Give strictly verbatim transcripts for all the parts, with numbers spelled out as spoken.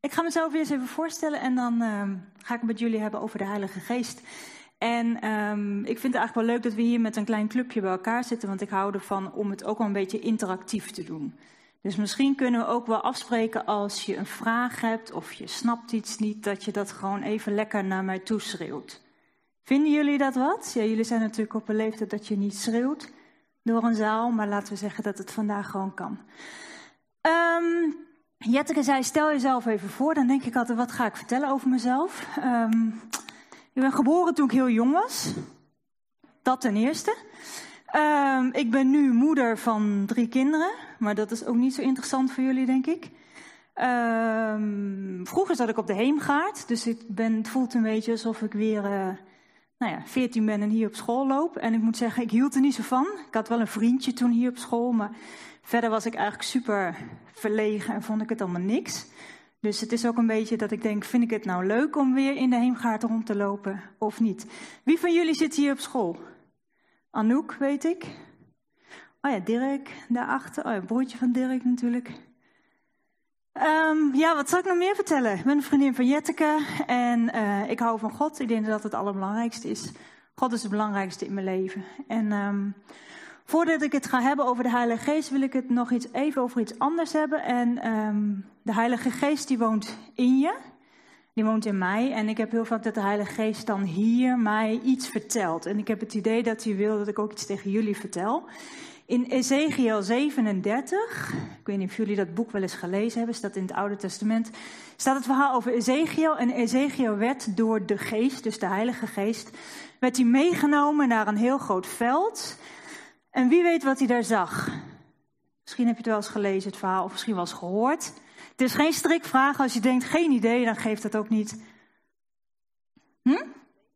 Ik ga mezelf eerst even voorstellen en dan um, ga ik het met jullie hebben over de Heilige Geest. En um, ik vind het eigenlijk wel leuk dat we hier met een klein clubje bij elkaar zitten, want ik hou ervan om het ook wel een beetje interactief te doen. Dus misschien kunnen we ook wel afspreken als je een vraag hebt of je snapt iets niet, dat je dat gewoon even lekker naar mij toe schreeuwt. Vinden jullie dat wat? Ja, jullie zijn natuurlijk op een leeftijd dat je niet schreeuwt door een zaal, maar laten we zeggen dat het vandaag gewoon kan. Um, Jetteke zei, stel jezelf even voor. Dan denk ik altijd, wat ga ik vertellen over mezelf? Um, ik ben geboren toen ik heel jong was. Dat ten eerste. Um, ik ben nu moeder van drie kinderen. Maar dat is ook niet zo interessant voor jullie, denk ik. Um, vroeger zat ik op de heemgaard. Dus ik ben, het voelt een beetje alsof ik weer uh, nou ja, veertien ben en hier op school loop. En ik moet zeggen, ik hield er niet zo van. Ik had wel een vriendje toen hier op school, maar verder was ik eigenlijk super verlegen en vond ik het allemaal niks. Dus het is ook een beetje dat ik denk, vind ik het nou leuk om weer in de heemgaard rond te lopen of niet? Wie van jullie zit hier op school? Anouk, weet ik. Oh ja, Dirk, daarachter. Oh ja, broertje van Dirk natuurlijk. Um, ja, wat zal ik nog meer vertellen? Ik ben een vriendin van Jetteke en uh, ik hou van God. Ik denk dat dat het allerbelangrijkste is. God is het belangrijkste in mijn leven. En um, voordat ik het ga hebben over de Heilige Geest, wil ik het nog iets, even over iets anders hebben. En um, de Heilige Geest die woont in je, die woont in mij. En ik heb heel vaak dat de Heilige Geest dan hier mij iets vertelt. En ik heb het idee dat hij wil dat ik ook iets tegen jullie vertel. In Ezechiel zevenendertig, ik weet niet of jullie dat boek wel eens gelezen hebben, staat in het Oude Testament, staat het verhaal over Ezechiel. En Ezechiel werd door de Geest, dus de Heilige Geest, werd hij meegenomen naar een heel groot veld. En wie weet wat hij daar zag? Misschien heb je het wel eens gelezen, het verhaal, of misschien wel eens gehoord. Het is geen strikvraag. Als je denkt, geen idee, dan geeft dat ook niet. Hm?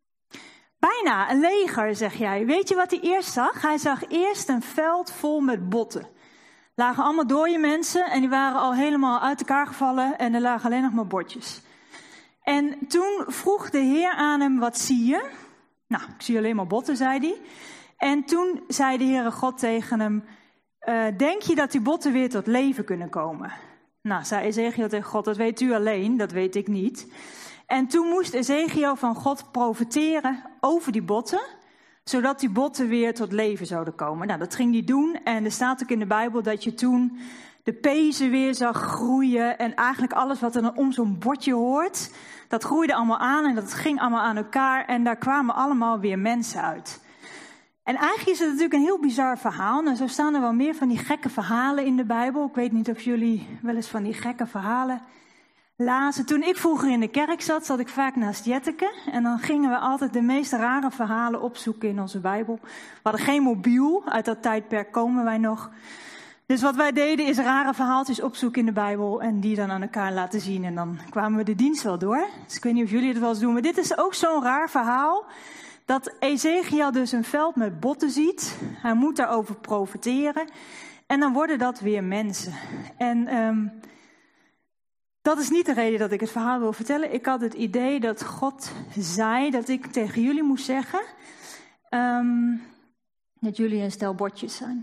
Bijna, een leger, zeg jij. Weet je wat hij eerst zag? Hij zag eerst een veld vol met botten. Lagen allemaal dode mensen en die waren al helemaal uit elkaar gevallen en er lagen alleen nog maar botjes. En toen vroeg de Heer aan hem, wat zie je? Nou, ik zie alleen maar botten, zei hij. En toen zei de Heere God tegen hem, uh, denk je dat die botten weer tot leven kunnen komen? Nou, zei Ezechiel tegen God, dat weet u alleen, dat weet ik niet. En toen moest Ezechiel van God profeteren over die botten, zodat die botten weer tot leven zouden komen. Nou, dat ging hij doen en er staat ook in de Bijbel dat je toen de pezen weer zag groeien en eigenlijk alles wat er dan om zo'n botje hoort, dat groeide allemaal aan en dat ging allemaal aan elkaar en daar kwamen allemaal weer mensen uit. En eigenlijk is het natuurlijk een heel bizar verhaal. Nou, zo staan er wel meer van die gekke verhalen in de Bijbel. Ik weet niet of jullie wel eens van die gekke verhalen lazen. Toen ik vroeger in de kerk zat, zat ik vaak naast Jetteke. En dan gingen we altijd de meest rare verhalen opzoeken in onze Bijbel. We hadden geen mobiel, uit dat tijdperk komen wij nog. Dus wat wij deden is rare verhaaltjes opzoeken in de Bijbel en die dan aan elkaar laten zien. En dan kwamen we de dienst wel door. Dus ik weet niet of jullie het wel eens doen, maar dit is ook zo'n raar verhaal. Dat Ezechiel dus een veld met botten ziet. Hij moet daarover profeteren. En dan worden dat weer mensen. En um, dat is niet de reden dat ik het verhaal wil vertellen. Ik had het idee dat God zei dat ik tegen jullie moest zeggen Um, dat jullie een stel botjes zijn.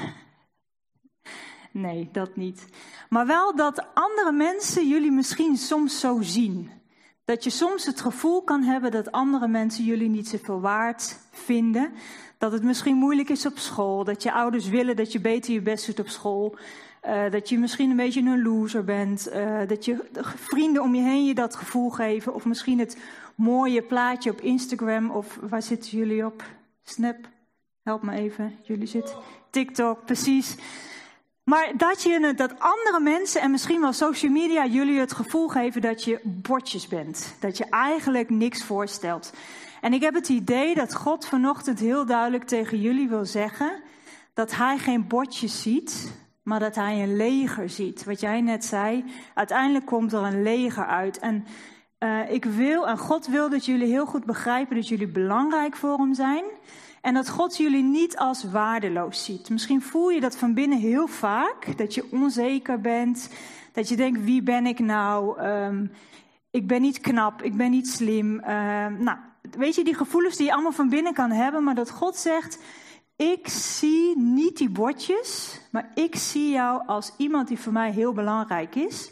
Nee, dat niet. Maar wel dat andere mensen jullie misschien soms zo zien. Dat je soms het gevoel kan hebben dat andere mensen jullie niet zoveel waard vinden. Dat het misschien moeilijk is op school. Dat je ouders willen dat je beter je best doet op school. Uh, dat je misschien een beetje een loser bent. Uh, dat je vrienden om je heen je dat gevoel geven. Of misschien het mooie plaatje op Instagram. Of waar zitten jullie op? Snap? Help me even. Jullie zitten. TikTok, precies. Maar dat, je, dat andere mensen en misschien wel social media jullie het gevoel geven dat je botjes bent. Dat je eigenlijk niks voorstelt. En ik heb het idee dat God vanochtend heel duidelijk tegen jullie wil zeggen dat hij geen botjes ziet, maar dat hij een leger ziet. Wat jij net zei, uiteindelijk komt er een leger uit. En uh, ik wil, en God wil dat jullie heel goed begrijpen dat jullie belangrijk voor hem zijn. En dat God jullie niet als waardeloos ziet. Misschien voel je dat van binnen heel vaak. Dat je onzeker bent. Dat je denkt, wie ben ik nou? Um, ik ben niet knap, ik ben niet slim. Uh, nou, weet je, die gevoelens die je allemaal van binnen kan hebben. Maar dat God zegt, ik zie niet die bordjes. Maar ik zie jou als iemand die voor mij heel belangrijk is.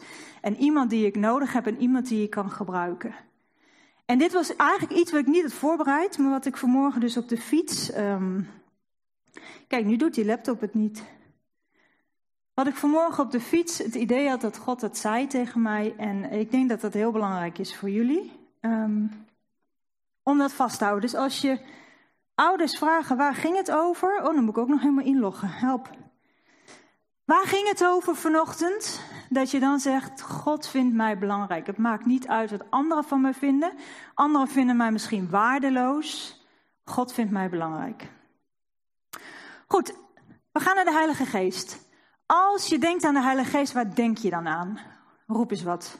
En iemand die ik nodig heb en iemand die ik kan gebruiken. En dit was eigenlijk iets wat ik niet had voorbereid, maar wat ik vanmorgen dus op de fiets... Um... Kijk, nu doet die laptop het niet. Wat ik vanmorgen op de fiets het idee had dat God dat zei tegen mij. En ik denk dat dat heel belangrijk is voor jullie. Um, om dat vast te houden. Dus als je ouders vragen, waar ging het over? Oh, dan moet ik ook nog helemaal inloggen. Help. Waar ging het over vanochtend? Dat je dan zegt, God vindt mij belangrijk. Het maakt niet uit wat anderen van mij vinden. Anderen vinden mij misschien waardeloos. God vindt mij belangrijk. Goed, we gaan naar de Heilige Geest. Als je denkt aan de Heilige Geest, waar denk je dan aan? Roep eens wat.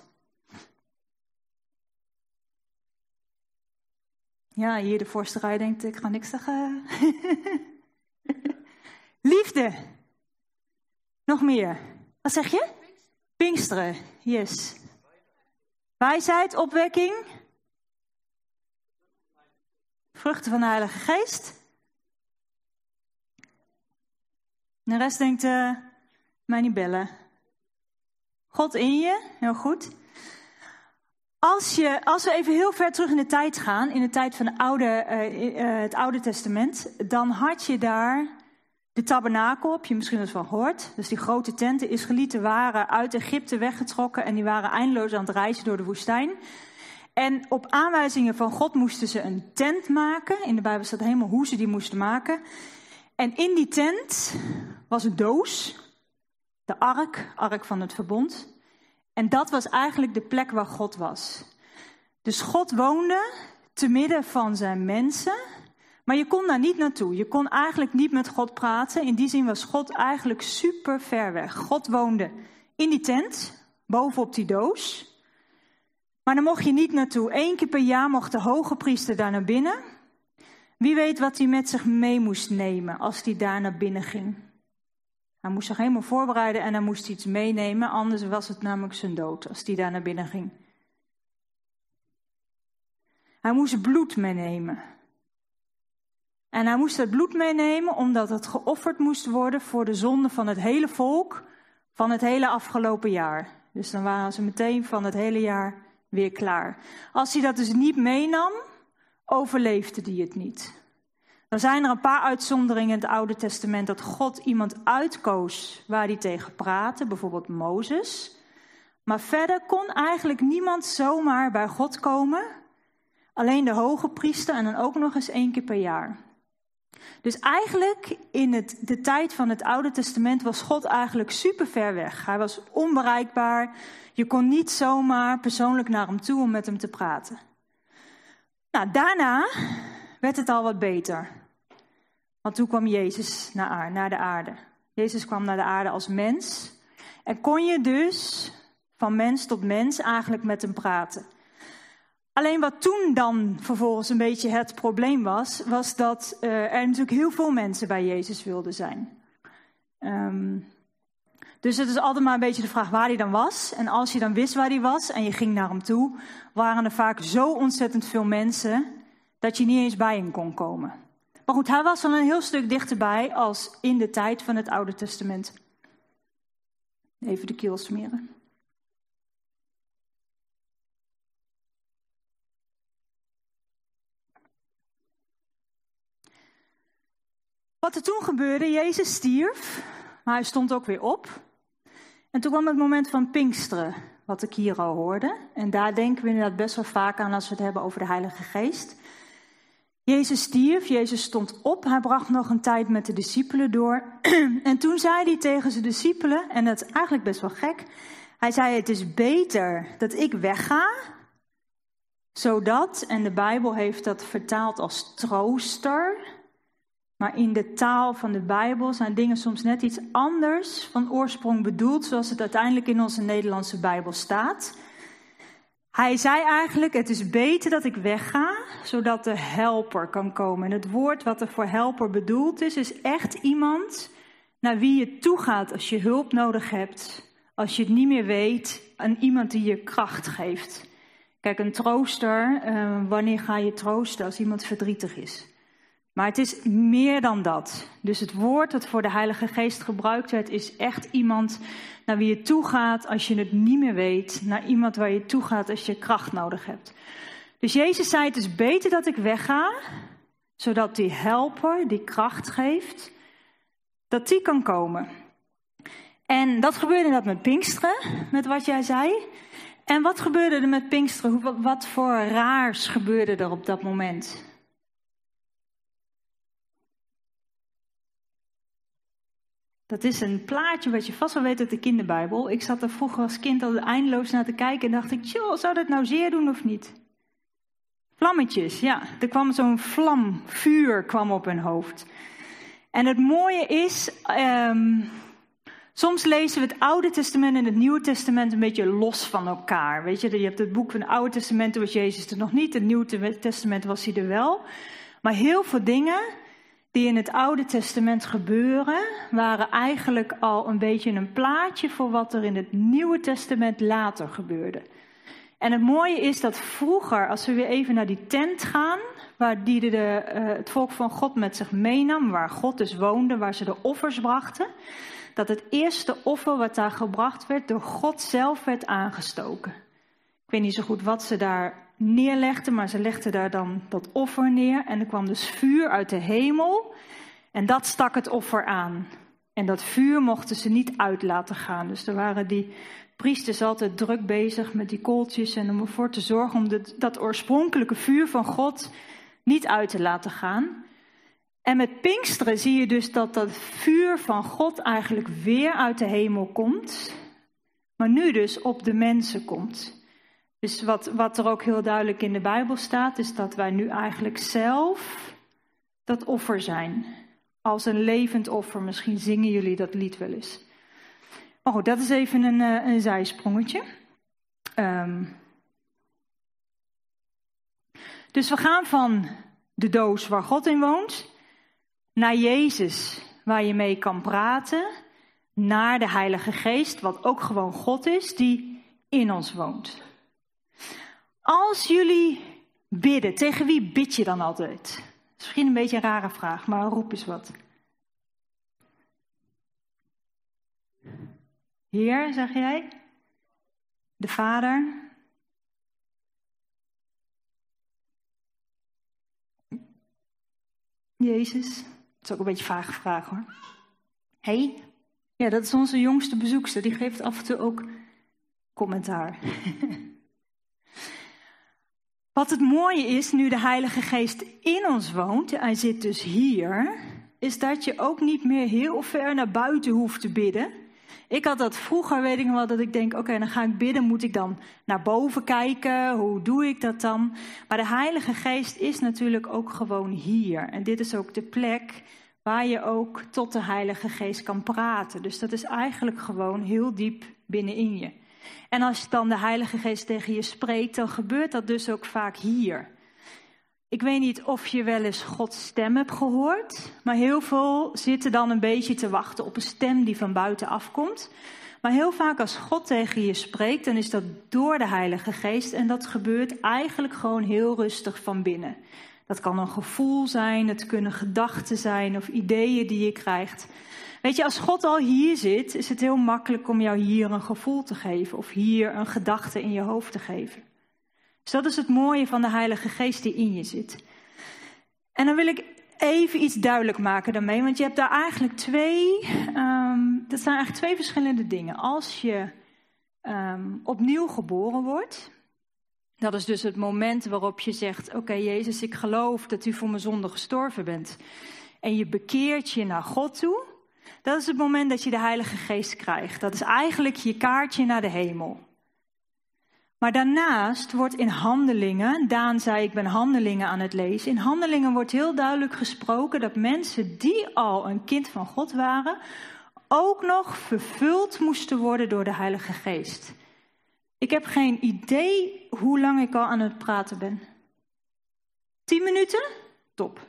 Ja, hier de voorste rij denkt, ik ga niks zeggen. Liefde. Nog meer. Wat zeg je? Pinksteren, yes. Wijsheid, opwekking. Vruchten van de Heilige Geest. De rest denkt, uh, mij niet bellen. God in je, heel goed. Als, je, als we even heel ver terug in de tijd gaan, in de tijd van de oude, uh, uh, het Oude Testament, dan had je daar de tabernakel, heb je misschien wel eens van gehoord. Dus die grote tenten, Israëlieten waren uit Egypte weggetrokken en die waren eindeloos aan het reizen door de woestijn. En op aanwijzingen van God moesten ze een tent maken. In de Bijbel staat helemaal hoe ze die moesten maken. En in die tent was een doos, de ark, ark van het verbond. En dat was eigenlijk de plek waar God was. Dus God woonde te midden van zijn mensen, maar je kon daar niet naartoe. Je kon eigenlijk niet met God praten. In die zin was God eigenlijk super ver weg. God woonde in die tent, bovenop die doos. Maar daar mocht je niet naartoe. Eén keer per jaar mocht de hoge priester daar naar binnen. Wie weet wat hij met zich mee moest nemen als hij daar naar binnen ging. Hij moest zich helemaal voorbereiden en hij moest iets meenemen. Anders was het namelijk zijn dood als hij daar naar binnen ging. Hij moest bloed meenemen. En hij moest het bloed meenemen omdat het geofferd moest worden voor de zonde van het hele volk van het hele afgelopen jaar. Dus dan waren ze meteen van het hele jaar weer klaar. Als hij dat dus niet meenam, overleefde hij het niet. Dan zijn er een paar uitzonderingen in het Oude Testament dat God iemand uitkoos waar hij tegen praatte, bijvoorbeeld Mozes. Maar verder kon eigenlijk niemand zomaar bij God komen. Alleen de hoge priester en dan ook nog eens één keer per jaar. Dus eigenlijk in het, de tijd van het Oude Testament was God eigenlijk super ver weg. Hij was onbereikbaar. Je kon niet zomaar persoonlijk naar hem toe om met hem te praten. Nou, daarna werd het al wat beter. Want toen kwam Jezus naar, naar de aarde. Jezus kwam naar de aarde als mens. En kon je dus van mens tot mens eigenlijk met hem praten. Alleen wat toen dan vervolgens een beetje het probleem was, was dat uh, er natuurlijk heel veel mensen bij Jezus wilden zijn. Um, dus het is altijd maar een beetje de vraag waar hij dan was. En als je dan wist waar hij was en je ging naar hem toe, waren er vaak zo ontzettend veel mensen dat je niet eens bij hem kon komen. Maar goed, hij was dan een heel stuk dichterbij als in de tijd van het Oude Testament. Even de keel smeren. Wat er toen gebeurde, Jezus stierf, maar hij stond ook weer op. En toen kwam het moment van Pinksteren, wat ik hier al hoorde. En daar denken we inderdaad best wel vaak aan als we het hebben over de Heilige Geest. Jezus stierf, Jezus stond op, hij bracht nog een tijd met de discipelen door. En toen zei hij tegen zijn discipelen, en dat is eigenlijk best wel gek. Hij zei, het is beter dat ik wegga, zodat, en de Bijbel heeft dat vertaald als trooster. Maar in de taal van de Bijbel zijn dingen soms net iets anders van oorsprong bedoeld, zoals het uiteindelijk in onze Nederlandse Bijbel staat. Hij zei eigenlijk, het is beter dat ik wegga, zodat de helper kan komen. En het woord wat er voor helper bedoeld is, is echt iemand naar wie je toe gaat als je hulp nodig hebt. Als je het niet meer weet, aan iemand die je kracht geeft. Kijk, een trooster, uh, wanneer ga je troosten als iemand verdrietig is? Maar het is meer dan dat. Dus het woord dat voor de Heilige Geest gebruikt werd, is echt iemand naar wie je toe gaat als je het niet meer weet. Naar iemand waar je toe gaat als je kracht nodig hebt. Dus Jezus zei, het is beter dat ik wegga, zodat die helper, die kracht geeft, dat die kan komen. En dat gebeurde dat met Pinksteren, met wat jij zei. En wat gebeurde er met Pinksteren? Wat voor raars gebeurde er op dat moment? Dat is een plaatje wat je vast wel weet uit de kinderbijbel. Ik zat er vroeger als kind al eindeloos naar te kijken en dacht ik, joh, zou dat nou zeer doen of niet? Vlammetjes, ja. Er kwam zo'n vlam, vuur kwam op hun hoofd. En het mooie is, um, soms lezen we het Oude Testament en het Nieuwe Testament een beetje los van elkaar. Weet je, je hebt het boek van het Oude Testament, toen was Jezus er nog niet. Het Nieuwe Testament was hij er wel. Maar heel veel dingen die in het Oude Testament gebeuren, waren eigenlijk al een beetje een plaatje voor wat er in het Nieuwe Testament later gebeurde. En het mooie is dat vroeger, als we weer even naar die tent gaan, waar die de, de, uh, het volk van God met zich meenam, waar God dus woonde, waar ze de offers brachten, dat het eerste offer wat daar gebracht werd, door God zelf werd aangestoken. Ik weet niet zo goed wat ze daar neerlegden, maar ze legden daar dan dat offer neer. En er kwam dus vuur uit de hemel en dat stak het offer aan. En dat vuur mochten ze niet uit laten gaan. Dus er waren die priesters altijd druk bezig met die kooltjes en om ervoor te zorgen om de, dat oorspronkelijke vuur van God niet uit te laten gaan. En met Pinksteren zie je dus dat dat vuur van God eigenlijk weer uit de hemel komt, maar nu dus op de mensen komt. Dus wat, wat er ook heel duidelijk in de Bijbel staat, is dat wij nu eigenlijk zelf dat offer zijn. Als een levend offer, misschien zingen jullie dat lied wel eens. Maar goed, dat is even een, een zijsprongetje. Um, dus we gaan van de doos waar God in woont, naar Jezus waar je mee kan praten, naar de Heilige Geest, wat ook gewoon God is, die in ons woont. Als jullie bidden, tegen wie bid je dan altijd? Dat is misschien een beetje een rare vraag, maar roep eens wat. Heer, zeg jij? De Vader? Jezus? Dat is ook een beetje een vage vraag hoor. Hé? Hey? Ja, dat is onze jongste bezoekster. Die geeft af en toe ook commentaar. Wat het mooie is, nu de Heilige Geest in ons woont, hij zit dus hier, is dat je ook niet meer heel ver naar buiten hoeft te bidden. Ik had dat vroeger, weet ik nog wel, dat ik denk, oké, okay, dan ga ik bidden, moet ik dan naar boven kijken? Hoe doe ik dat dan? Maar de Heilige Geest is natuurlijk ook gewoon hier. En dit is ook de plek waar je ook tot de Heilige Geest kan praten. Dus dat is eigenlijk gewoon heel diep binnenin je. En als dan de Heilige Geest tegen je spreekt, dan gebeurt dat dus ook vaak hier. Ik weet niet of je wel eens Gods stem hebt gehoord, maar heel veel zitten dan een beetje te wachten op een stem die van buiten afkomt. Maar heel vaak als God tegen je spreekt, dan is dat door de Heilige Geest en dat gebeurt eigenlijk gewoon heel rustig van binnen. Dat kan een gevoel zijn, het kunnen gedachten zijn of ideeën die je krijgt. Weet je, als God al hier zit, is het heel makkelijk om jou hier een gevoel te geven of hier een gedachte in je hoofd te geven. Dus dat is het mooie van de Heilige Geest die in je zit. En dan wil ik even iets duidelijk maken daarmee, want je hebt daar eigenlijk twee, um, dat zijn eigenlijk twee verschillende dingen. Als je um, opnieuw geboren wordt, dat is dus het moment waarop je zegt, oké okay, Jezus, ik geloof dat u voor mijn zonde gestorven bent. En je bekeert je naar God toe. Dat is het moment dat je de Heilige Geest krijgt. Dat is eigenlijk je kaartje naar de hemel. Maar daarnaast wordt in Handelingen, Daan zei ik ben Handelingen aan het lezen. In Handelingen wordt heel duidelijk gesproken dat mensen die al een kind van God waren, ook nog vervuld moesten worden door de Heilige Geest. Ik heb geen idee hoe lang ik al aan het praten ben. Tien minuten? Top.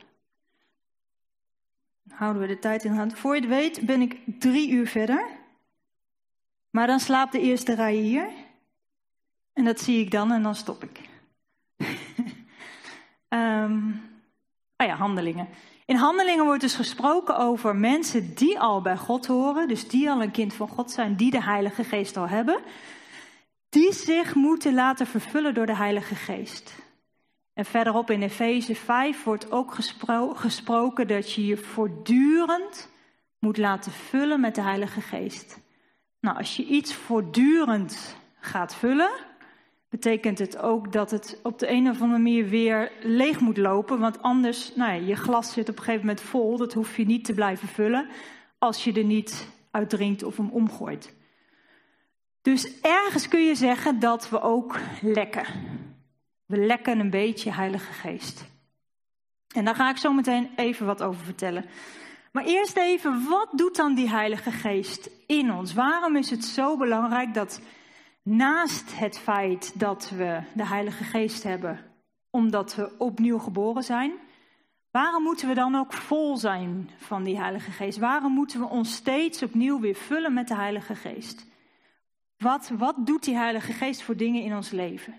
Houden we de tijd in de hand. Voor je het weet ben ik drie uur verder. Maar dan slaapt de eerste rij hier. En dat zie ik dan en dan stop ik. um, oh ja, Handelingen. In Handelingen wordt dus gesproken over mensen die al bij God horen, dus die al een kind van God zijn, die de Heilige Geest al hebben, die zich moeten laten vervullen door de Heilige Geest. En verderop in Efeze vijf wordt ook gespro- gesproken dat je je voortdurend moet laten vullen met de Heilige Geest. Nou, als je iets voortdurend gaat vullen, betekent het ook dat het op de een of andere manier weer leeg moet lopen. Want anders, nou ja, je glas zit op een gegeven moment vol, dat hoef je niet te blijven vullen als je er niet uit drinkt of hem omgooit. Dus ergens kun je zeggen dat we ook lekken. We lekken een beetje Heilige Geest. En daar ga ik zo meteen even wat over vertellen. Maar eerst even, wat doet dan die Heilige Geest in ons? Waarom is het zo belangrijk dat naast het feit dat we de Heilige Geest hebben, omdat we opnieuw geboren zijn, waarom moeten we dan ook vol zijn van die Heilige Geest? Waarom moeten we ons steeds opnieuw weer vullen met de Heilige Geest? Wat, wat doet die Heilige Geest voor dingen in ons leven?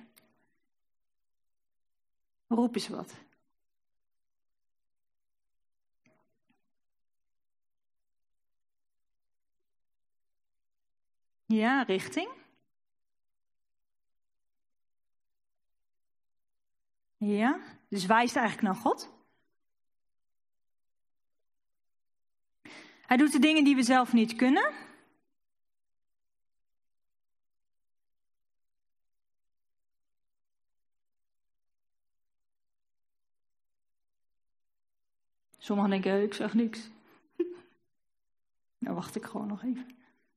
Roep eens wat. Ja, richting. Ja, dus wijst eigenlijk naar God. Hij doet de dingen die we zelf niet kunnen. Sommigen denken, ik zeg niks. Nou wacht ik gewoon nog even.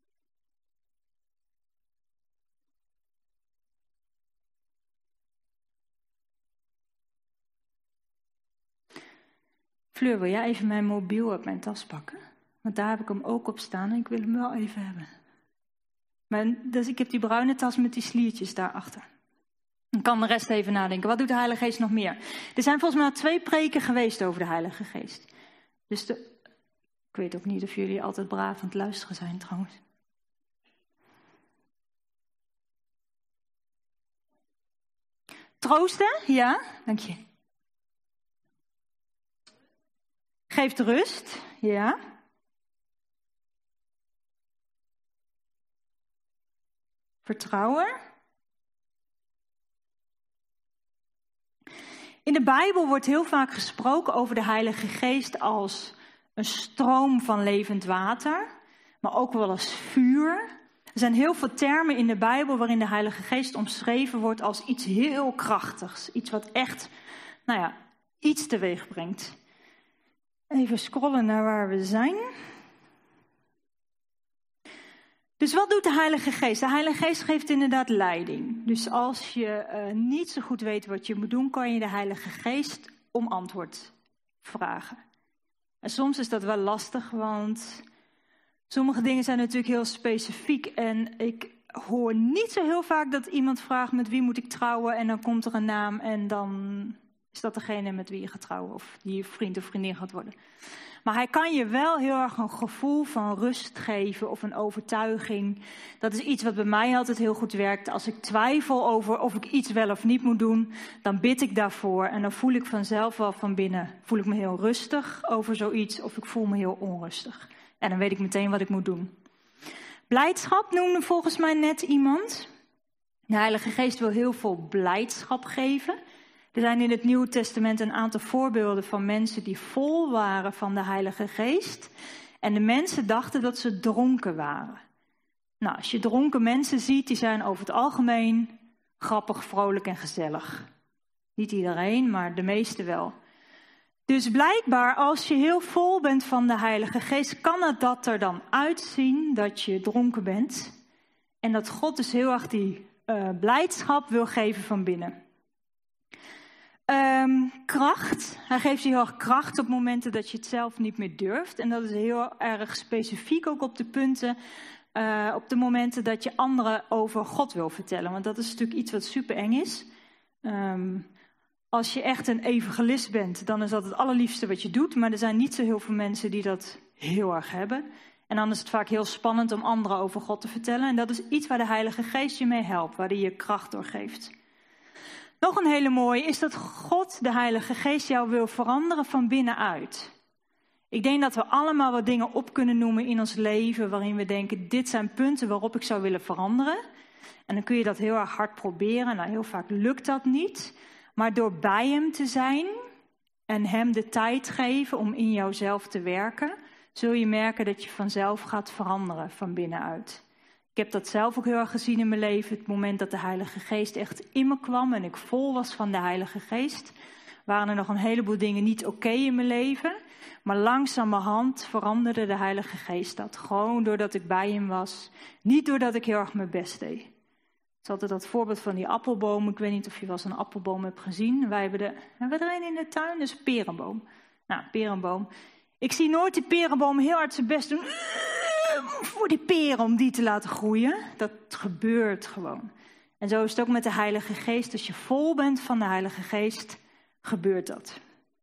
Fleur, wil jij even mijn mobiel uit mijn tas pakken? Want daar heb ik hem ook op staan en ik wil hem wel even hebben. Maar, dus ik heb die bruine tas met die sliertjes daarachter. Dan kan de rest even nadenken. Wat doet de Heilige Geest nog meer? Er zijn volgens mij twee preken geweest over de Heilige Geest. Dus de... ik weet ook niet of jullie altijd braaf aan het luisteren zijn trouwens. Troosten, ja, dank je. Geeft rust, ja. Vertrouwen. In de Bijbel wordt heel vaak gesproken over de Heilige Geest als een stroom van levend water, maar ook wel als vuur. Er zijn heel veel termen in de Bijbel waarin de Heilige Geest omschreven wordt als iets heel krachtigs. Iets wat echt, nou ja, iets teweeg brengt. Even scrollen naar waar we zijn. Dus wat doet de Heilige Geest? De Heilige Geest geeft inderdaad leiding. Dus als je uh, niet zo goed weet wat je moet doen, kan je de Heilige Geest om antwoord vragen. En soms is dat wel lastig, want sommige dingen zijn natuurlijk heel specifiek. En ik hoor niet zo heel vaak dat iemand vraagt met wie moet ik trouwen en dan komt er een naam en dan is dat degene met wie je gaat trouwen of die je vriend of vriendin gaat worden. Maar hij kan je wel heel erg een gevoel van rust geven of een overtuiging. Dat is iets wat bij mij altijd heel goed werkt. Als ik twijfel over of ik iets wel of niet moet doen, dan bid ik daarvoor. En dan voel ik vanzelf wel van binnen, voel ik me heel rustig over zoiets of ik voel me heel onrustig. En dan weet ik meteen wat ik moet doen. Blijdschap noemde volgens mij net iemand. De Heilige Geest wil heel veel blijdschap geven. Er zijn in het Nieuwe Testament een aantal voorbeelden van mensen die vol waren van de Heilige Geest. En de mensen dachten dat ze dronken waren. Nou, als je dronken mensen ziet, die zijn over het algemeen grappig, vrolijk en gezellig. Niet iedereen, maar de meeste wel. Dus blijkbaar, als je heel vol bent van de Heilige Geest, kan het dat er dan uitzien dat je dronken bent. En dat God dus heel erg die uh, blijdschap wil geven van binnen. Um, kracht. Hij geeft je heel erg kracht op momenten dat je het zelf niet meer durft. En dat is heel erg specifiek ook op de punten, uh, op de momenten dat je anderen over God wil vertellen. Want dat is natuurlijk iets wat super eng is. Um, als je echt een evangelist bent, dan is dat het allerliefste wat je doet. Maar er zijn niet zo heel veel mensen die dat heel erg hebben. En dan is het vaak heel spannend om anderen over God te vertellen. En dat is iets waar de Heilige Geest je mee helpt, waar hij je kracht door geeft. Nog een hele mooie is dat God, de Heilige Geest, jou wil veranderen van binnenuit. Ik denk dat we allemaal wat dingen op kunnen noemen in ons leven waarin we denken, dit zijn punten waarop ik zou willen veranderen. En dan kun je dat heel erg hard proberen. Nou, heel vaak lukt dat niet. Maar door bij hem te zijn en hem de tijd geven om in jouzelf te werken, zul je merken dat je vanzelf gaat veranderen van binnenuit. Ik heb dat zelf ook heel erg gezien in mijn leven. Het moment dat de Heilige Geest echt in me kwam en ik vol was van de Heilige Geest, waren er nog een heleboel dingen niet oké in mijn leven. Maar langzamerhand veranderde de Heilige Geest dat. Gewoon doordat ik bij hem was. Niet doordat ik heel erg mijn best deed. Het is altijd dat voorbeeld van die appelboom. Ik weet niet of je wel eens een appelboom hebt gezien. Wij hebben, de, hebben we er een in de tuin, dus een perenboom. Nou, perenboom. Ik zie nooit die perenboom heel hard zijn best doen voor die peren om die te laten groeien. Dat gebeurt gewoon. En zo is het ook met de Heilige Geest. Als je vol bent van de Heilige Geest, gebeurt dat.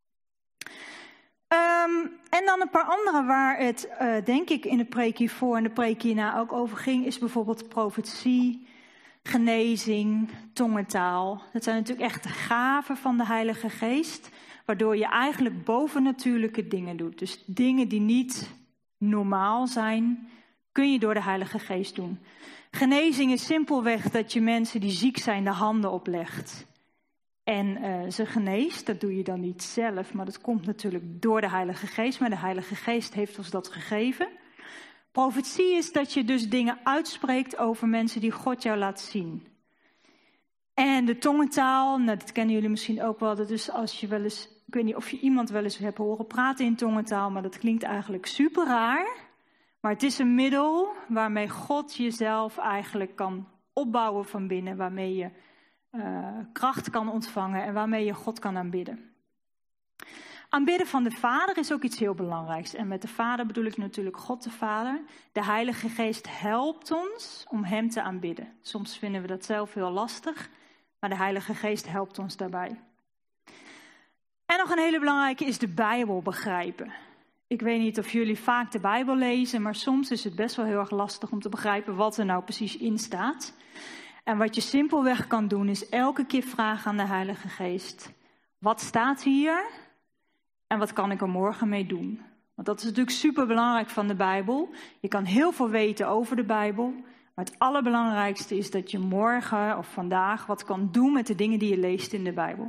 Um, en dan een paar andere waar het, uh, denk ik, in de preek hiervoor en de preek hierna ook over ging, is bijvoorbeeld profetie, genezing, tongentaal. Dat zijn natuurlijk echt de gaven van de Heilige Geest, waardoor je eigenlijk bovennatuurlijke dingen doet. Dus dingen die niet normaal zijn, kun je door de Heilige Geest doen. Genezing is simpelweg dat je mensen die ziek zijn de handen oplegt en uh, ze geneest. Dat doe je dan niet zelf, maar dat komt natuurlijk door de Heilige Geest. Maar de Heilige Geest heeft ons dat gegeven. Profetie is dat je dus dingen uitspreekt over mensen die God jou laat zien. En de tongentaal, nou, dat kennen jullie misschien ook wel. Dat is als je wel eens, ik weet niet of je iemand wel eens hebt horen praten in tongentaal, maar dat klinkt eigenlijk super raar. Maar het is een middel waarmee God jezelf eigenlijk kan opbouwen van binnen, waarmee je uh, kracht kan ontvangen en waarmee je God kan aanbidden. Aanbidden van de Vader is ook iets heel belangrijks. En met de Vader bedoel ik natuurlijk God de Vader. De Heilige Geest helpt ons om hem te aanbidden. Soms vinden we dat zelf heel lastig, maar de Heilige Geest helpt ons daarbij. En nog een hele belangrijke is de Bijbel begrijpen. Ik weet niet of jullie vaak de Bijbel lezen, maar soms is het best wel heel erg lastig om te begrijpen wat er nou precies in staat. En wat je simpelweg kan doen is elke keer vragen aan de Heilige Geest: wat staat hier en wat kan ik er morgen mee doen? Want dat is natuurlijk super belangrijk van de Bijbel. Je kan heel veel weten over de Bijbel, maar het allerbelangrijkste is dat je morgen of vandaag wat kan doen met de dingen die je leest in de Bijbel.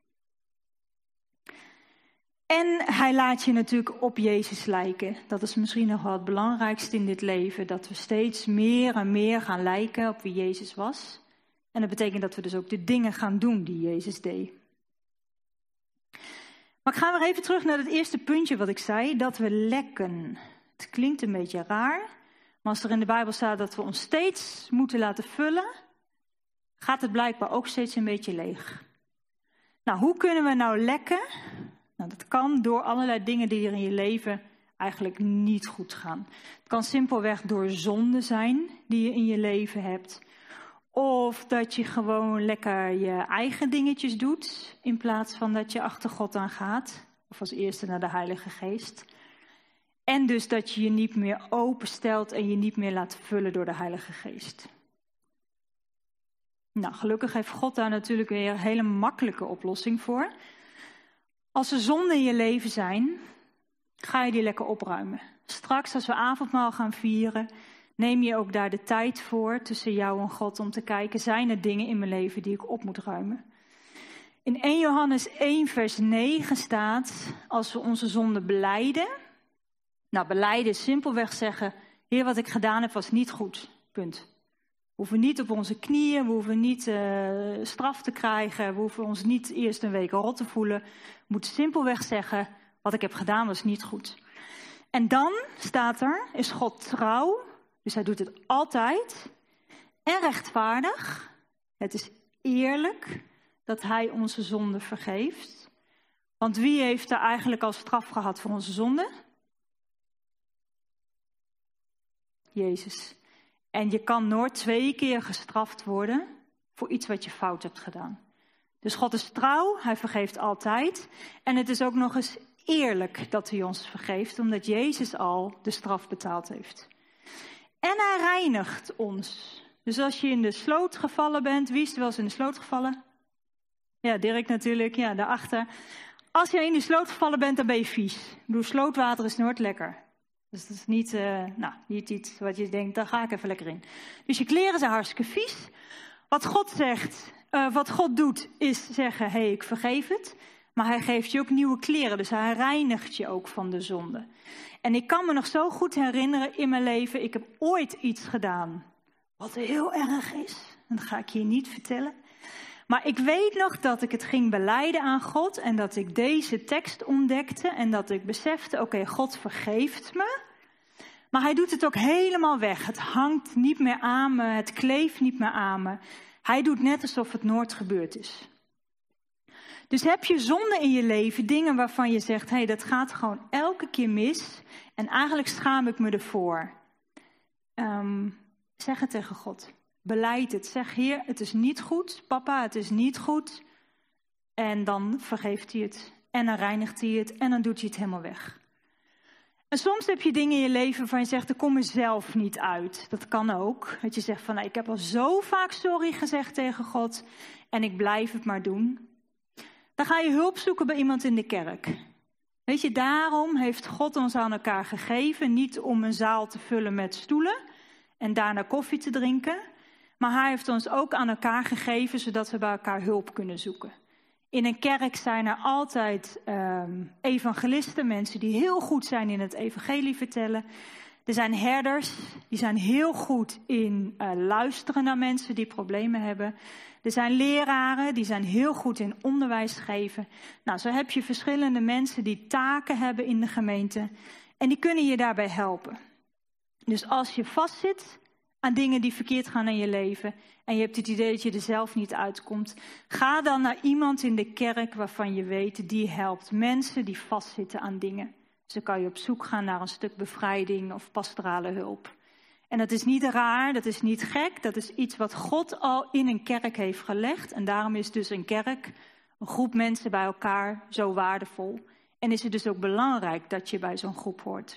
En hij laat je natuurlijk op Jezus lijken. Dat is misschien nog wel het belangrijkste in dit leven. Dat we steeds meer en meer gaan lijken op wie Jezus was. En dat betekent dat we dus ook de dingen gaan doen die Jezus deed. Maar ik ga weer even terug naar het eerste puntje wat ik zei. Dat we lekken. Het klinkt een beetje raar. Maar als er in de Bijbel staat dat we ons steeds moeten laten vullen, gaat het blijkbaar ook steeds een beetje leeg. Nou, hoe kunnen we nou lekken? Nou, dat kan door allerlei dingen die er in je leven eigenlijk niet goed gaan. Het kan simpelweg door zonde zijn die je in je leven hebt. Of dat je gewoon lekker je eigen dingetjes doet, in plaats van dat je achter God aan gaat. Of als eerste naar de Heilige Geest. En dus dat je je niet meer openstelt en je niet meer laat vullen door de Heilige Geest. Nou, gelukkig heeft God daar natuurlijk weer een hele makkelijke oplossing voor. Als er zonden in je leven zijn, ga je die lekker opruimen. Straks als we avondmaal gaan vieren, neem je ook daar de tijd voor tussen jou en God om te kijken, zijn er dingen in mijn leven die ik op moet ruimen? In eerste Johannes één vers negen staat, als we onze zonden belijden. Nou, belijden is simpelweg zeggen, Heer, wat ik gedaan heb was niet goed. Punt. We hoeven niet op onze knieën, we hoeven niet uh, straf te krijgen, we hoeven ons niet eerst een week rot te voelen. We moeten simpelweg zeggen, wat ik heb gedaan was niet goed. En dan staat er, is God trouw, dus hij doet het altijd, en rechtvaardig. Het is eerlijk dat hij onze zonde vergeeft. Want wie heeft er eigenlijk al straf gehad voor onze zonde? Jezus. En je kan nooit twee keer gestraft worden voor iets wat je fout hebt gedaan. Dus God is trouw, hij vergeeft altijd. En het is ook nog eens eerlijk dat hij ons vergeeft, omdat Jezus al de straf betaald heeft. En hij reinigt ons. Dus als je in de sloot gevallen bent, wie is er wel eens in de sloot gevallen? Ja, Dirk natuurlijk, ja, daarachter. Als je in de sloot gevallen bent, dan ben je vies. Ik bedoel, slootwater is nooit lekker. Dus dat is niet, uh, nou, niet iets wat je denkt, daar ga ik even lekker in. Dus je kleren zijn hartstikke vies. Wat God zegt, uh, wat God doet, is zeggen, hé, hey, ik vergeef het. Maar hij geeft je ook nieuwe kleren, dus hij reinigt je ook van de zonde. En ik kan me nog zo goed herinneren in mijn leven, ik heb ooit iets gedaan wat heel erg is. Dat ga ik je niet vertellen. Maar ik weet nog dat ik het ging belijden aan God en dat ik deze tekst ontdekte en dat ik besefte, oké, okay, God vergeeft me. Maar hij doet het ook helemaal weg. Het hangt niet meer aan me, het kleeft niet meer aan me. Hij doet net alsof het nooit gebeurd is. Dus heb je zonde in je leven, dingen waarvan je zegt, hé, hey, dat gaat gewoon elke keer mis. En eigenlijk schaam ik me ervoor. Um, zeg het tegen God. Belijd het. Zeg, Heer, het is niet goed. Papa, het is niet goed. En dan vergeeft hij het. En dan reinigt hij het. En dan doet hij het helemaal weg. En soms heb je dingen in je leven waarvan je zegt, er kom er zelf niet uit. Dat kan ook. Dat je zegt van, nou, ik heb al zo vaak sorry gezegd tegen God. En ik blijf het maar doen. Dan ga je hulp zoeken bij iemand in de kerk. Weet je, daarom heeft God ons aan elkaar gegeven. Niet om een zaal te vullen met stoelen en daarna koffie te drinken. Maar hij heeft ons ook aan elkaar gegeven, zodat we bij elkaar hulp kunnen zoeken. In een kerk zijn er altijd um, evangelisten, mensen die heel goed zijn in het evangelie vertellen. Er zijn herders, die zijn heel goed in uh, luisteren naar mensen die problemen hebben. Er zijn leraren, die zijn heel goed in onderwijs geven. Nou, zo heb je verschillende mensen die taken hebben in de gemeente. En die kunnen je daarbij helpen. Dus als je vastzit aan dingen die verkeerd gaan in je leven en je hebt het idee dat je er zelf niet uitkomt, ga dan naar iemand in de kerk waarvan je weet, die helpt mensen die vastzitten aan dingen. Dus dan kan je op zoek gaan naar een stuk bevrijding of pastorale hulp. En dat is niet raar, dat is niet gek, dat is iets wat God al in een kerk heeft gelegd. En daarom is dus een kerk, een groep mensen bij elkaar, zo waardevol. En is het dus ook belangrijk dat je bij zo'n groep hoort.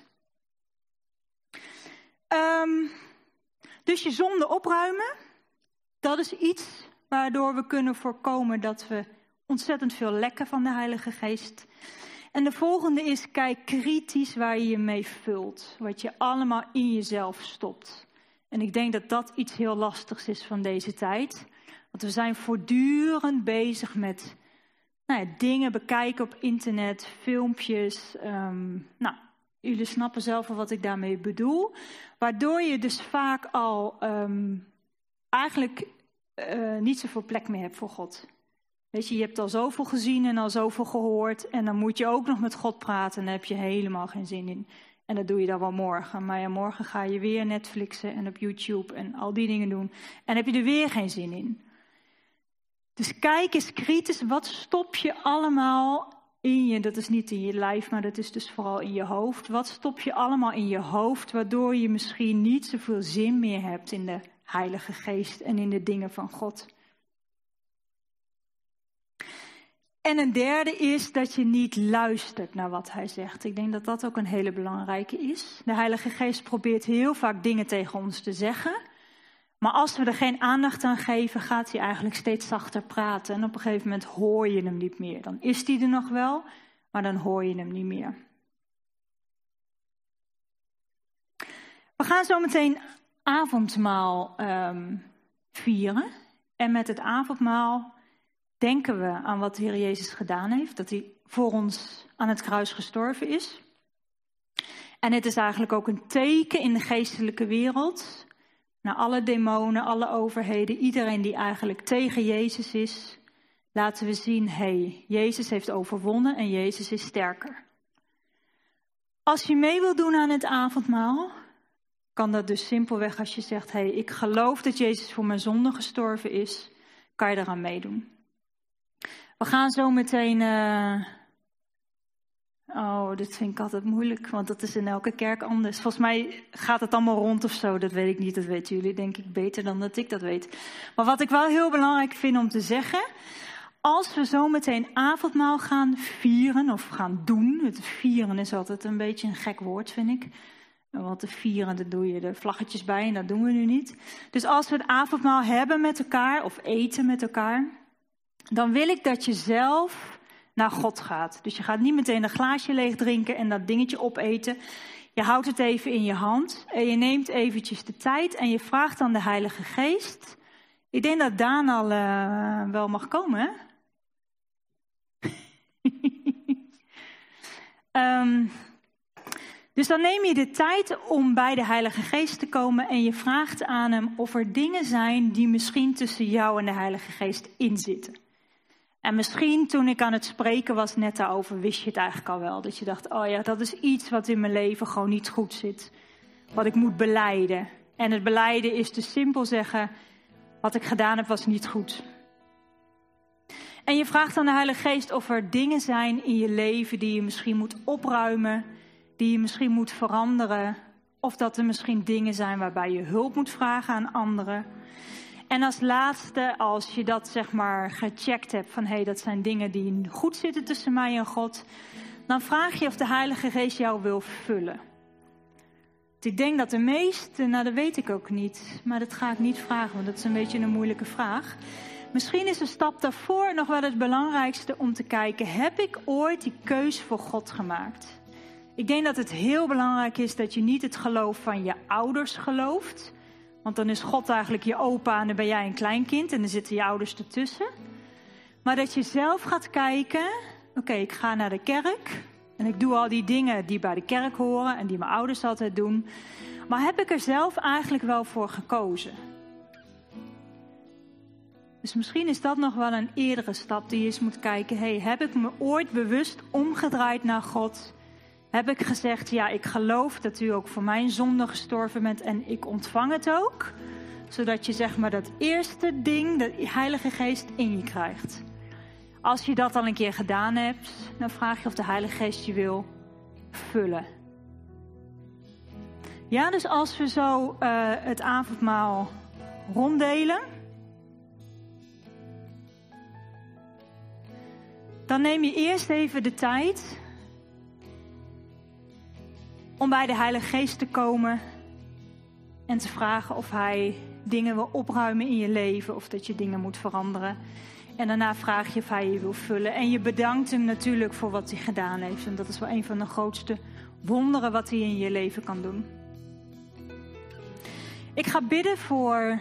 Um, dus je zonde opruimen, dat is iets waardoor we kunnen voorkomen dat we ontzettend veel lekken van de Heilige Geest. En de volgende is, kijk kritisch waar je je mee vult. Wat je allemaal in jezelf stopt. En ik denk dat dat iets heel lastigs is van deze tijd. Want we zijn voortdurend bezig met nou ja, dingen bekijken op internet, filmpjes. Um, nou, jullie snappen zelf wel wat ik daarmee bedoel. Waardoor je dus vaak al um, eigenlijk uh, niet zoveel plek meer hebt voor God. Weet je, je hebt al zoveel gezien en al zoveel gehoord. En dan moet je ook nog met God praten. En daar heb je helemaal geen zin in. En dat doe je dan wel morgen. Maar ja, morgen ga je weer Netflixen en op YouTube en al die dingen doen. En heb je er weer geen zin in. Dus kijk eens kritisch. Wat stop je allemaal in je? Dat is niet in je lijf, maar dat is dus vooral in je hoofd. Wat stop je allemaal in je hoofd, waardoor je misschien niet zoveel zin meer hebt in de Heilige Geest en in de dingen van God. En een derde is dat je niet luistert naar wat hij zegt. Ik denk dat dat ook een hele belangrijke is. De Heilige Geest probeert heel vaak dingen tegen ons te zeggen. Maar als we er geen aandacht aan geven, gaat hij eigenlijk steeds zachter praten. En op een gegeven moment hoor je hem niet meer. Dan is hij er nog wel, maar dan hoor je hem niet meer. We gaan zo meteen avondmaal um, vieren. En met het avondmaal denken we aan wat de Heer Jezus gedaan heeft. Dat hij voor ons aan het kruis gestorven is. En het is eigenlijk ook een teken in de geestelijke wereld. Naar alle demonen, alle overheden, iedereen die eigenlijk tegen Jezus is. Laten we zien, hé, hey, Jezus heeft overwonnen en Jezus is sterker. Als je mee wilt doen aan het avondmaal, kan dat dus simpelweg als je zegt, hé, hey, ik geloof dat Jezus voor mijn zonde gestorven is, kan je eraan meedoen. We gaan zo meteen, uh... oh, dit vind ik altijd moeilijk, want dat is in elke kerk anders. Volgens mij gaat het allemaal rond of zo, dat weet ik niet, dat weten jullie denk ik beter dan dat ik dat weet. Maar wat ik wel heel belangrijk vind om te zeggen, als we zo meteen avondmaal gaan vieren of gaan doen, het vieren is altijd een beetje een gek woord vind ik. Want te vieren, daar doe je de vlaggetjes bij en dat doen we nu niet. Dus als we het avondmaal hebben met elkaar of eten met elkaar, dan wil ik dat je zelf naar God gaat. Dus je gaat niet meteen een glaasje leeg drinken en dat dingetje opeten. Je houdt het even in je hand en je neemt eventjes de tijd en je vraagt aan de Heilige Geest. Ik denk dat Daan al uh, wel mag komen, hè? um, dus dan neem je de tijd om bij de Heilige Geest te komen en je vraagt aan hem of er dingen zijn die misschien tussen jou en de Heilige Geest inzitten. En misschien toen ik aan het spreken was net daarover, wist je het eigenlijk al wel. Dat je dacht, oh ja, dat is iets wat in mijn leven gewoon niet goed zit. Wat ik moet belijden. En het belijden is dus simpel zeggen, wat ik gedaan heb was niet goed. En je vraagt aan de Heilige Geest of er dingen zijn in je leven die je misschien moet opruimen. Die je misschien moet veranderen. Of dat er misschien dingen zijn waarbij je hulp moet vragen aan anderen. En als laatste, als je dat zeg maar gecheckt hebt van hé, hey, dat zijn dingen die goed zitten tussen mij en God. Dan vraag je of de Heilige Geest jou wil vullen. Ik denk dat de meeste, nou dat weet ik ook niet, maar dat ga ik niet vragen, want dat is een beetje een moeilijke vraag. Misschien is de stap daarvoor nog wel het belangrijkste om te kijken, heb ik ooit die keus voor God gemaakt? Ik denk dat het heel belangrijk is dat je niet het geloof van je ouders gelooft. Want dan is God eigenlijk je opa en dan ben jij een kleinkind en dan zitten je ouders ertussen. Maar dat je zelf gaat kijken, oké, okay, ik ga naar de kerk en ik doe al die dingen die bij de kerk horen en die mijn ouders altijd doen. Maar heb ik er zelf eigenlijk wel voor gekozen? Dus misschien is dat nog wel een eerdere stap die je eens moet kijken. Hey, heb ik me ooit bewust omgedraaid naar God? Heb ik gezegd, ja, ik geloof dat u ook voor mijn zonde gestorven bent en ik ontvang het ook. Zodat je zeg maar dat eerste ding, de Heilige Geest in je krijgt. Als je dat al een keer gedaan hebt, dan vraag je of de Heilige Geest je wil vullen. Ja, dus als we zo uh, het avondmaal ronddelen. Dan neem je eerst even de tijd om bij de Heilige Geest te komen en te vragen of hij dingen wil opruimen in je leven of dat je dingen moet veranderen. En daarna vraag je of hij je wil vullen. En je bedankt hem natuurlijk voor wat hij gedaan heeft. En dat is wel een van de grootste wonderen wat hij in je leven kan doen. Ik ga bidden voor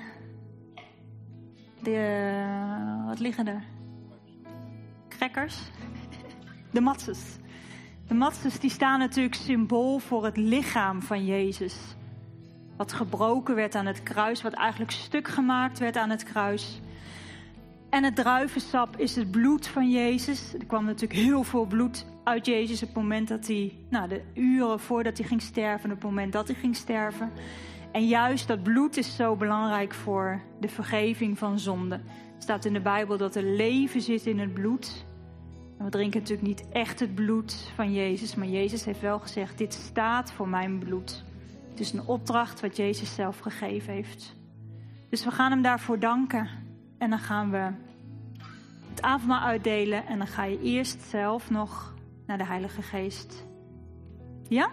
de, wat liggen er? Crackers? De matzes. De matzes die staan natuurlijk symbool voor het lichaam van Jezus. Wat gebroken werd aan het kruis, wat eigenlijk stuk gemaakt werd aan het kruis. En het druivensap is het bloed van Jezus. Er kwam natuurlijk heel veel bloed uit Jezus op het moment dat hij, nou de uren voordat hij ging sterven, op het moment dat hij ging sterven. En juist dat bloed is zo belangrijk voor de vergeving van zonde. Er staat in de Bijbel dat er leven zit in het bloed. We drinken natuurlijk niet echt het bloed van Jezus, maar Jezus heeft wel gezegd, dit staat voor mijn bloed. Het is een opdracht wat Jezus zelf gegeven heeft. Dus we gaan hem daarvoor danken. En dan gaan we het avondmaal uitdelen en dan ga je eerst zelf nog naar de Heilige Geest. Ja?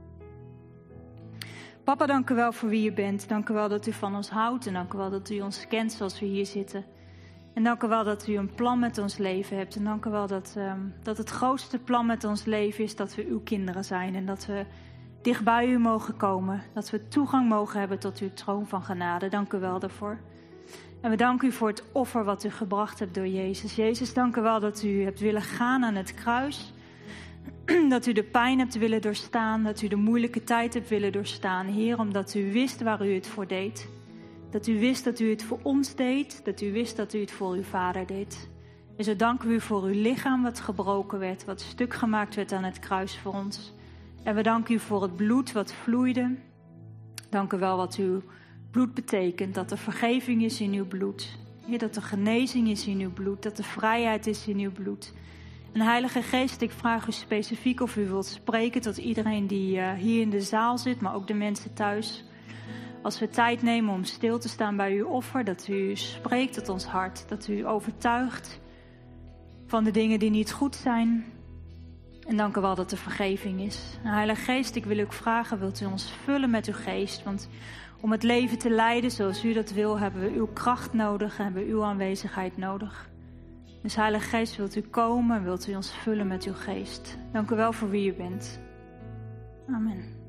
Papa, dank u wel voor wie u bent. Dank u wel dat u van ons houdt en dank u wel dat u ons kent zoals we hier zitten. En dank u wel dat u een plan met ons leven hebt. En dank u wel dat, um, dat het grootste plan met ons leven is dat we uw kinderen zijn. En dat we dicht bij u mogen komen. Dat we toegang mogen hebben tot uw troon van genade. Dank u wel daarvoor. En we danken u voor het offer wat u gebracht hebt door Jezus. Jezus, dank u wel dat u hebt willen gaan aan het kruis. Dat u de pijn hebt willen doorstaan. Dat u de moeilijke tijd hebt willen doorstaan. Heer, omdat u wist waar u het voor deed. Dat u wist dat u het voor ons deed. Dat u wist dat u het voor uw vader deed. En zo danken we u voor uw lichaam wat gebroken werd. Wat stuk gemaakt werd aan het kruis voor ons. En we danken u voor het bloed wat vloeide. Dank u wel wat uw bloed betekent. Dat er vergeving is in uw bloed. Heer, dat er genezing is in uw bloed. Dat er vrijheid is in uw bloed. En Heilige Geest, ik vraag u specifiek of u wilt spreken tot iedereen die uh, hier in de zaal zit. Maar ook de mensen thuis. Als we tijd nemen om stil te staan bij uw offer. Dat u spreekt tot ons hart. Dat u overtuigt van de dingen die niet goed zijn. En dank u wel dat er vergeving is. Heilige Geest, ik wil u ook vragen, wilt u ons vullen met uw geest? Want om het leven te leiden zoals u dat wil, hebben we uw kracht nodig, hebben we uw aanwezigheid nodig. Dus Heilige Geest, wilt u komen, wilt u ons vullen met uw geest. Dank u wel voor wie u bent. Amen.